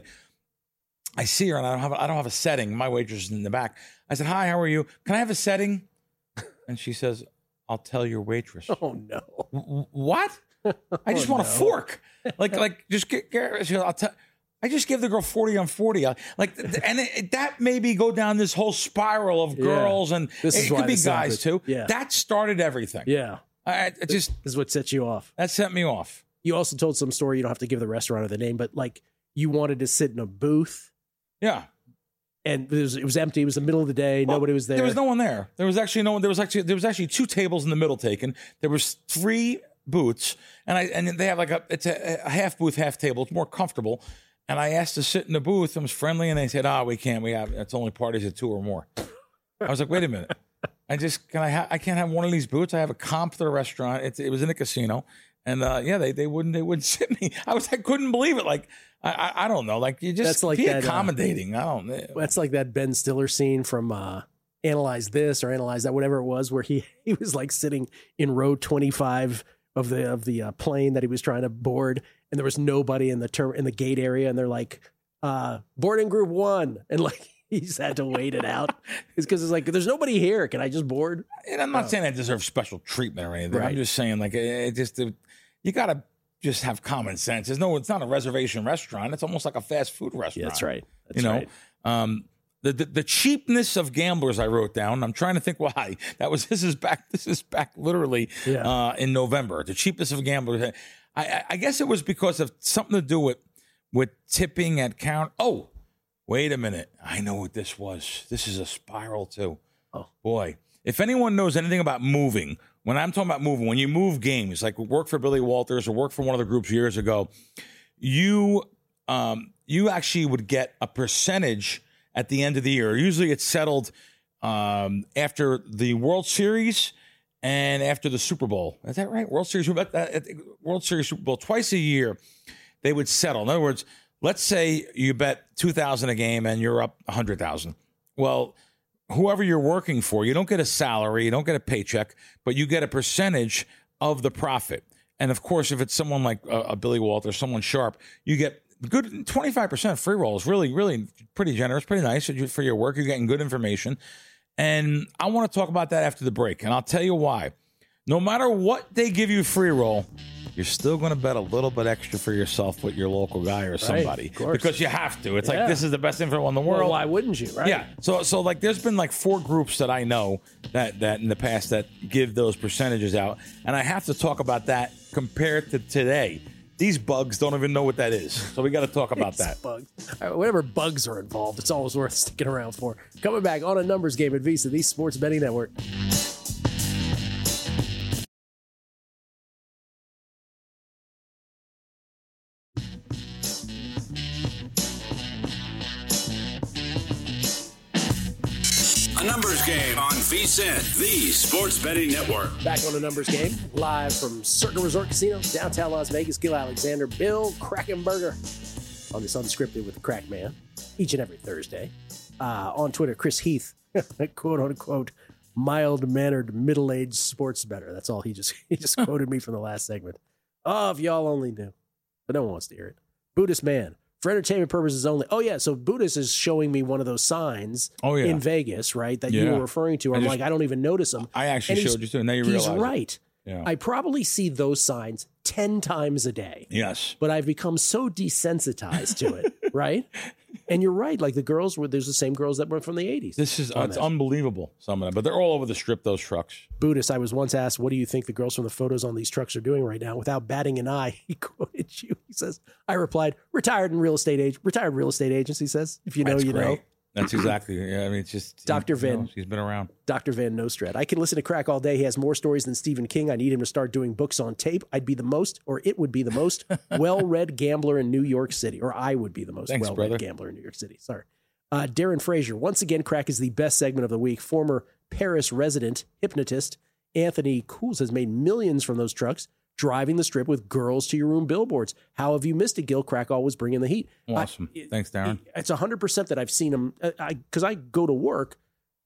I see her and I don't have I don't have a setting. My waitress is in the back. I said, "Hi, how are you? Can I have a setting?" And she says, I'll tell your waitress. Oh, no. W- What? I just Oh, want no. a fork. Like, like just get. get she goes, I'll tell. I just give the girl forty on forty. I- Like, th- and it, that maybe go down this whole spiral of Yeah. girls, and This it is could why be this guys too. happened. Yeah. That started everything. Yeah. I, it just This is what sets you off. that set me off. You also told some story. You don't have to give the restaurant or the name, but like you wanted to sit in a booth Yeah. and it was, it was empty. It was the middle of the day. Well, Nobody was there. There was no one there. There was actually no one. There was actually there was actually two tables in the middle taken. There was three booths, and I and they have like a it's a, a half booth, half table. It's more comfortable. And I asked to sit in the booth. It was friendly, and they said, "Ah, we can't. We have it's only parties of two or more." I was like, "Wait a minute. I just can I ha- I can't have one of these booths. I have a comp to the restaurant. It's, it was in a casino, and uh, yeah, they they wouldn't they wouldn't sit me. I was I couldn't believe it. Like I I, I don't know. Like you just That's like be that, uh, accommodating. I don't. know. That's like that Ben Stiller scene from uh, Analyze This or Analyze That, whatever it was, where he, he was like sitting in row twenty-five of the of the uh, plane that he was trying to board, and there was nobody in the ter- in the gate area, and they're like, uh, boarding group one, and like he just had to wait it out. It's because it's like there's nobody here. Can I just board? And I'm not saying I deserve special treatment or anything. Right. I'm just saying, like, it just it, you got to just have common sense. There's no, it's not a reservation restaurant. It's almost like a fast food restaurant. Yeah, that's right. That's you know, right. um, the, the the cheapness of gamblers. I wrote down. I'm trying to think why. That was this is back. This is back literally Yeah. uh, in November. The cheapness of gamblers. I, I, I guess it was because of something to do with with tipping at count. Oh, wait a minute. I know what this was. This is a spiral too. Oh. Boy. If anyone knows anything about moving, when I'm talking about moving, when you move games, like work for Billy Walters or work for one of the groups years ago, you um, you actually would get a percentage at the end of the year. Usually it's settled um, after the World Series and after the Super Bowl. Is that right? World Series, World Series, Super Bowl, twice a year, they would settle. In other words, let's say you bet two thousand dollars a game and you're up one hundred thousand dollars. Well, whoever you're working for, you don't get a salary, you don't get a paycheck, but you get a percentage of the profit. And of course, if it's someone like a, a Billy Walters, someone sharp, you get good twenty-five percent free rolls. Really, really pretty generous, pretty nice for your work. You're getting good information. And I want to talk about that after the break. And I'll tell you why. No matter what they give you free roll, you're still going to bet a little bit extra for yourself with your local guy or somebody. of course. Because you have to. It's Yeah. like, this is the best info in the world. Well, why wouldn't you, right? Yeah. So so like there's been like four groups that I know that that in the past that give those percentages out. And I have to talk about that compared to today. These bugs don't even know what that is. So we got to talk about that. Bugs. All right, whenever bugs are involved, it's always worth sticking around for. Coming back on a numbers game at Visa, the Sports Betting Network. A numbers game on VSiN, the Sports Betting Network. Back on the numbers game, live from Circa Resort Casino, downtown Las Vegas. Gil Alexander, Bill Krakenberger on this Unscripted with the Crack Man each and every Thursday. Uh, on Twitter, Chris Heath, quote unquote, mild-mannered middle-aged sports bettor. That's all he just he just quoted me from the last segment. Oh, if y'all only knew. But no one wants to hear it. Buddhist man. For entertainment purposes only. Oh, yeah. So Buddhist is showing me one of those signs oh, yeah. in Vegas, right, that yeah. you were referring to. I'm just, like, I don't even notice them. I actually and showed you too. Now you realize He's right. It. Yeah. I probably see those signs ten times a day. Yes. But I've become so desensitized to it, right? And you're right. Like the girls were, there's the same girls that were from the eighties. This is, uh, it's unbelievable, some of them. But they're all over the strip, those trucks. Buddhist, I was once asked, what do you think the girls from the photos on these trucks are doing right now? Without batting an eye, he quoted you. He says, I replied, retired in real estate age, retired real estate agents, he says. If you know, That's you great. know. That's exactly. Yeah, I mean, it's just Doctor You Van. know, he's been around. Doctor Van Nostrad. I can listen to Crack all day. He has more stories than Stephen King. I need him to start doing books on tape. I'd be the most, or it would be the most well-read gambler in New York City, or I would be the most Thanks, well-read brother. gambler in New York City. Sorry. Uh, Darren Frazier. Once again, Crack is the best segment of the week. Former Paris resident hypnotist Anthony Cools has made millions from those trucks, driving the strip with girls to your room billboards. How have you missed it, Gil? Crack always bringing the heat. Awesome. I, Thanks, Darren. It, it's one hundred percent that I've seen him, because I, I go to work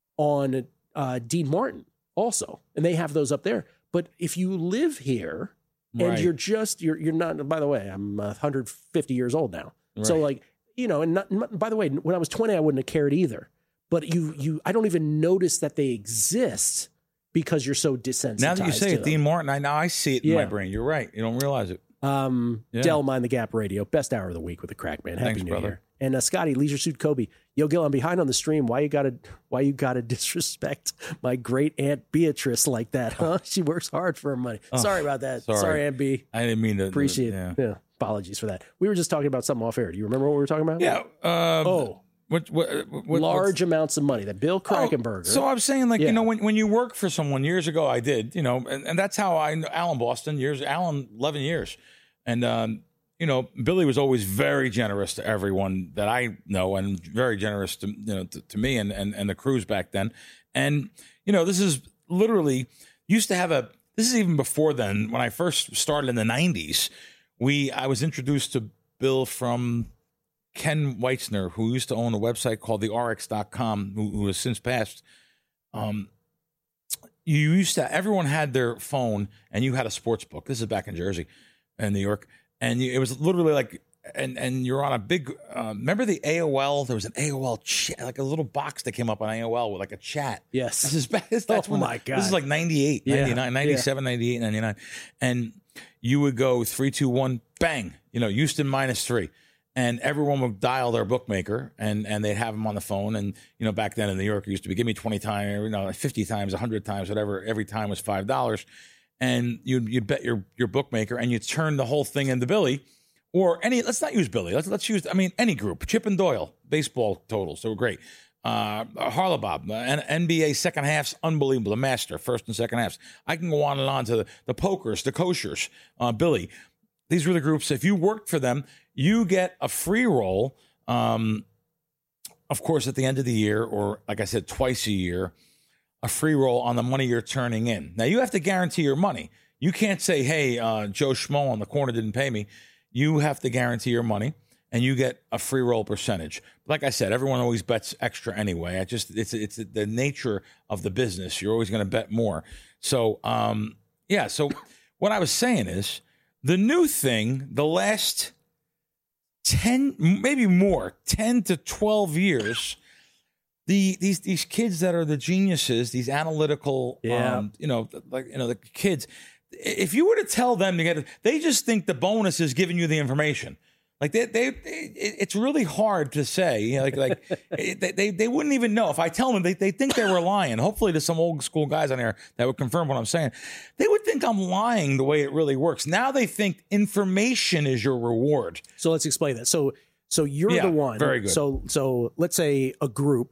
on uh, Dean Martin also, and they have those up there. But if you live here and right. you're just, you're you're not, by the way, I'm one hundred fifty years old now. Right. So like, you know, and not, by the way, when I was twenty, I wouldn't have cared either. But you, you, I don't even notice that they exist because you're so desensitized. Now that you say it, them. Dean Martin, I now I see it in yeah. my brain. You're right. You don't realize it. Um, yeah. Del Mind the Gap Radio, best hour of the week with the Crack Man. Happy Thanks, New brother. Year. And uh, Scotty, Leisure Suit Kobe. Yo, Gil, I'm behind on the stream. Why you gotta, why you gotta disrespect my great Aunt Beatrice like that, huh? She works hard for her money. Oh, sorry about that. Sorry. sorry, Aunt B. I didn't mean to. Appreciate yeah. it. Yeah. Apologies for that. We were just talking about something off air. Do you remember what we were talking about? Yeah. Um, oh. What, what, what, large amounts of money that Bill Krakenberger. Oh, so I'm saying, like, yeah. you know, when, when you work for someone years ago, I did, you know, and, and that's how I know Alan Boston years, Alan, eleven years. And, um, you know, Billy was always very generous to everyone that I know and very generous to, you know, to, to me and, and, and the crews back then. And, you know, this is literally used to have a, this is even before then, when I first started in the nineties, we, I was introduced to Bill from Ken Weitzner, who used to own a website called the R X dot com, who, who has since passed. Um, you used to, everyone had their phone and you had a sports book. This is back in Jersey and New York. And you, it was literally like, and, and you're on a big, uh, remember the A O L? There was an A O L chat, like a little box that came up on A O L with like a chat. Yes. This is, that's oh when my the, God. This is like ninety-eight, yeah. ninety-nine, ninety-seven, yeah. ninety-eight, ninety-nine. And you would go three, two, one, bang, you know, Houston minus three. And everyone would dial their bookmaker, and, and they'd have them on the phone. And, you know, back then in New York, it used to be, give me twenty times, you know, fifty times, one hundred times, whatever. Every time was five dollars. And you'd, you'd bet your, your bookmaker, and you'd turn the whole thing into Billy. Or any, let's not use Billy. Let's let's use, I mean, any group. Chip and Doyle, baseball totals. They were great. Uh, Harlabob, uh, N B A second halves, unbelievable. The master, first and second halves. I can go on and on to the, the pokers, the koshers, uh, Billy. These were the groups. If you worked for them, you get a free roll, um, of course, at the end of the year, or like I said, twice a year, a free roll on the money you're turning in. Now, you have to guarantee your money. You can't say, hey, uh, Joe Schmo on the corner didn't pay me. You have to guarantee your money, and you get a free roll percentage. Like I said, everyone always bets extra anyway. I just it's it's the nature of the business. You're always going to bet more. So, um, yeah. So, what I was saying is the new thing. The last ten, maybe more, ten to twelve years. The these these kids that are the geniuses, these analytical, yeah. um, you know, like you know the kids. If you were to tell them to get it, they just think the bonus is giving you the information. Like they, they, they it's really hard to say. You know, like, like they, they, they wouldn't even know. If I tell them, they, they think they were lying. Hopefully, there's some old school guys on there that would confirm what I'm saying. They would think I'm lying the way it really works. Now they think information is your reward. So let's explain that. So, so you're yeah, the one. Very good. So, so let's say a group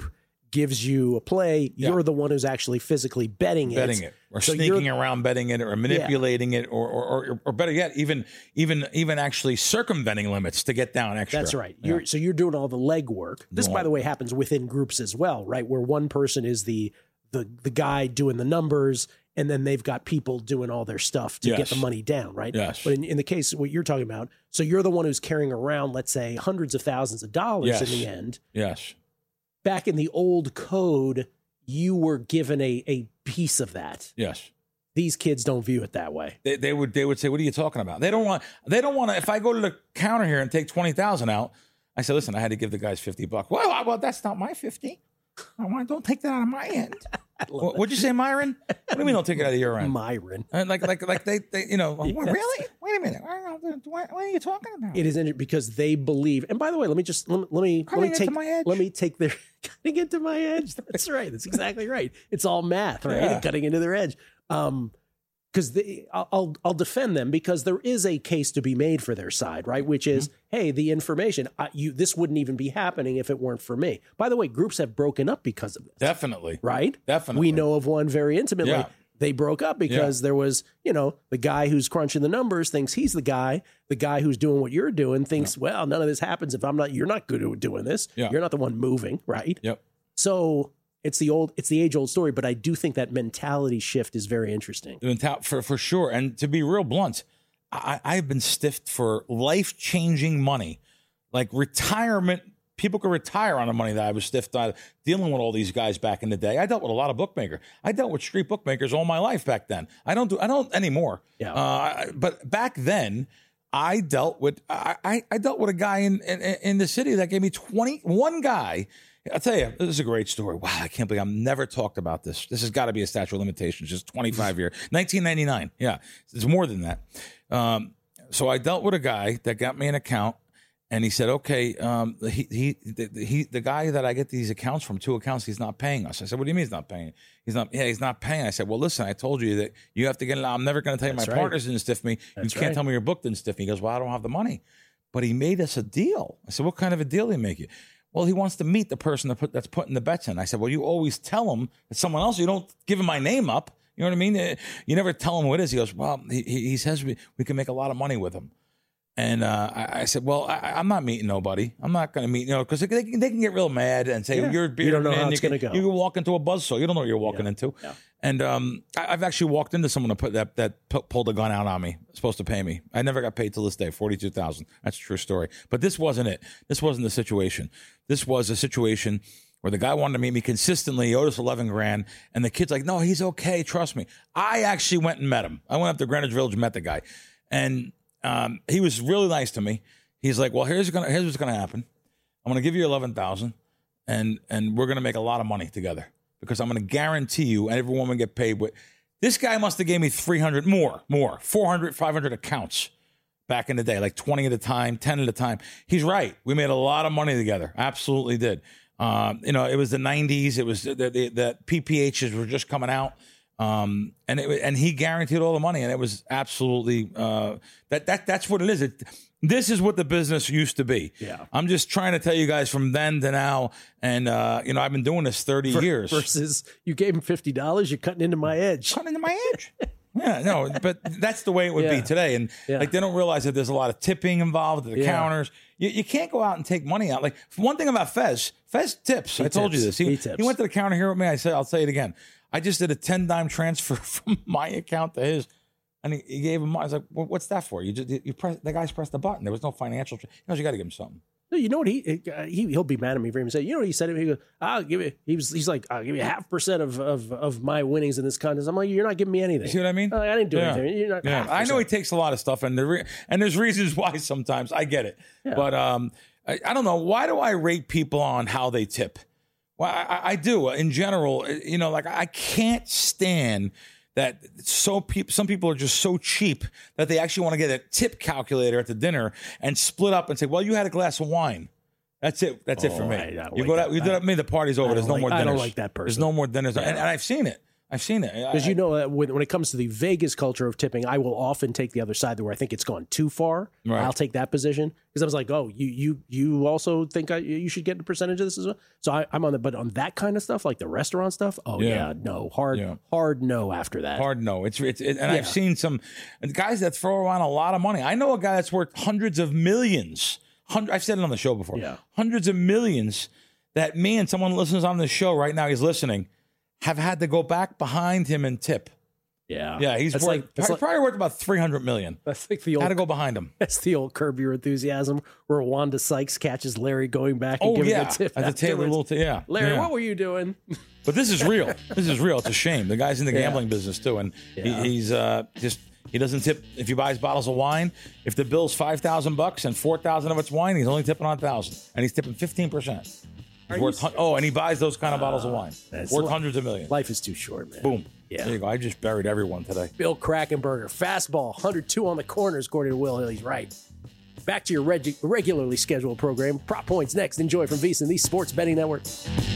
gives you a play, Yeah. you're the one who's actually physically betting it. betting it, or So sneaking you're- around betting it, or manipulating it, or, or or or better yet, even even even actually circumventing limits to get down extra. That's right. Yeah. You're, so you're doing all the legwork. This, Doing by all- the way, happens within groups as well, right? Where one person is the the the guy doing the numbers, and then they've got people doing all their stuff to get Yes. the money down, right? Yes. But in, in the case what you're talking about, so you're the one who's carrying around, let's say, hundreds of thousands of dollars Yes. in the end. Yes. Back in the old code, you were given a a piece of that. Yes. These kids don't view it that way. They, they would they would say, "What are you talking about?" They don't want they don't want to. If I go to the counter here and take twenty thousand out, I say, "Listen, I had to give the guys fifty bucks." Well, well, that's not my fifty. I want don't take that out of my end. What, what'd you say, Myron? What do you mean don't take it out of your end? Myron. And like like like they, they you know well, Yes. really? Wait a minute. What, what are you talking about? It is in it because they believe. And by the way, let me just let me let me, let Cutting me into take my edge. let me take their cutting into my edge. That's right. That's exactly right. It's all math, right? Yeah. Cutting into their edge. Um, because I'll, I'll I'll defend them because there is a case to be made for their side, right? Which is, Mm-hmm. hey, the information I, you this wouldn't even be happening if it weren't for me. By the way, groups have broken up because of this, Definitely. right? Definitely. We know of one very intimately. Yeah. They broke up because there was, you know, the guy who's crunching the numbers thinks he's the guy. The guy who's doing what you're doing thinks, well, none of this happens if I'm not. You're not good at doing this. Yeah. You're not the one moving, right? Yep. So it's the old, it's the age old story. But I do think that mentality shift is very interesting. The mental- For for sure. And to be real blunt, I, I've been stiffed for life changing money, like retirement. People could retire on the money that I was stiffed on dealing with all these guys back in the day. I dealt with a lot of bookmakers. I dealt with street bookmakers all my life back then. I don't do. I don't anymore. Yeah. Uh, but back then, I dealt with. I, I, I dealt with a guy in, in in the city that gave me twenty. One guy. I'll tell you, this is a great story. Wow, I can't believe I've never talked about this. This has got to be a statute of limitations. Just twenty-five year, nineteen ninety-nine. Yeah, it's more than that. Um, so I dealt with a guy that got me an account. And he said, okay, um, he, he, the, he, the guy that I get these accounts from, two accounts, he's not paying us. I said, what do you mean he's not paying? He's not, yeah, he's not paying. I said, well, listen, I told you that you have to get, I'm never going to tell you That's my right. partners didn't stiff me. That's you can't right. tell me your book didn't stiff me. He goes, well, I don't have the money. But he made us a deal. I said, what kind of a deal did he make you? Well, he wants to meet the person that put, that's putting the bets in. I said, well, you always tell him it's someone else. You don't give him my name up. You know what I mean? You never tell him who it is. He goes, well, he, he says we, we can make a lot of money with him. And uh, I, I said, well, I, I'm not meeting nobody. I'm not going to meet, you know, because they, they, can- they can get real mad and say, Yeah. you're a You beer don't know man. how you it's can, gonna go. You can walk into a buzzsaw. You don't know what you're walking Yeah. into. Yeah. And um, I, I've actually walked into someone that put that that pu- pulled a gun out on me, supposed to pay me. I never got paid till this day, forty-two thousand dollars. That's a true story. But this wasn't it. This wasn't the situation. This was a situation where the guy wanted to meet me consistently. He owed us eleven grand. And the kid's like, no, he's okay. Trust me. I actually went and met him. I went up to Greenwich Village and met the guy. And um, he was really nice to me. He's like, well, here's gonna here's what's gonna happen. I'm gonna give you eleven thousand, and and we're gonna make a lot of money together because I'm gonna guarantee you, and everyone will get paid. With this guy must have gave me three hundred more, more four hundred, five hundred accounts back in the day, like twenty at a time, ten at a time. He's right. We made a lot of money together. Absolutely did. Um, you know, it was the nineties. It was the, the, the P P Hs were just coming out. Um, and it, and he guaranteed all the money, and it was absolutely uh, that that that's what it is. It, this is what the business used to be. Yeah. I'm just trying to tell you guys from then to now, and uh, you know, I've been doing this thirty years. Versus you gave him fifty dollars, you're cutting into my edge. Cutting into my edge. Yeah, no, but that's the way it would Yeah. be today, and Yeah. like they don't realize that there's a lot of tipping involved at the Yeah. counters. You, you can't go out and take money out. Like one thing about Fez, Fez tips. He I told tips. you this. He, He tips. he went to the counter here with me. I said, I'll say it again. I just did a ten dime transfer from my account to his, and he, he gave him. I was like, well, "What's that for?" You just you press the guys pressed the button. There was no financial. He goes, "You got to give him something." No, you know what he, uh, he he'll be mad at me for even saying. You know what he said to me? He goes, "I'll give you." He was he's like, "I'll give you half percent of, of of my winnings in this contest." I'm like, "You're not giving me anything." You see what I mean? Uh, I didn't do Yeah. anything. You're not. Yeah, half I know he percent. takes a lot of stuff, and there re- and there's reasons why. Sometimes I get it, Yeah. but um, I, I don't know. Why do I rate people on how they tip? Well, I, I do in general. You know, like I can't stand that. So people, some people are just so cheap that they actually want to get a tip calculator at the dinner and split up and say, "Well, you had a glass of wine." That's it. That's it for Oh, me. I don't you like go that. out. You did up me. The party's over. I There's don't no like- more I dinners. don't like that person. There's no more dinners, and, and I've seen it. I've seen it. Because you know that when, when it comes to the Vegas culture of tipping, I will often take the other side where I think it's gone too far. Right. I'll take that position because I was like, oh, you you you also think I, you should get a percentage of this as well. So I, I'm on the but on that kind of stuff, like the restaurant stuff. Oh yeah, Yeah. no hard Yeah. hard no after that. Hard no. It's, it's it, and Yeah. I've seen some guys that throw around a lot of money. I know a guy that's worth hundreds of millions. Hundred, I've said it on the show before. Yeah. Hundreds of millions that me and someone listens on the show right now, he's listening, have had to go back behind him and tip. Yeah, Yeah, he's that's worth, like that's probably, like, probably worth about three hundred million. that's like the old Had to go behind him. that's the old Curb Your Enthusiasm where Wanda Sykes catches Larry going back and Oh giving yeah, a tip. at the table, a afterwards. little t- yeah. Larry, yeah. what were you doing? But this is real. This is real. It's a shame. The guy's in the gambling business too, and Yeah. he, he's uh, just he doesn't tip if he buys bottles of wine. If the bill's five thousand bucks and four thousand of it's wine, he's only tipping on a thousand, and he's tipping fifteen percent. He's worth hun- oh, and he buys those kind of bottles of wine, that's worth li- hundreds of millions. Life is too short, man. Boom. Yeah. There you go. I just buried everyone today. Bill Krakenberger, fastball, one hundred two on the corners, according to Will Hill. He's right. Back to your reg- regularly scheduled program. Prop Points next. Enjoy from VSiN, the Sports Betting Network.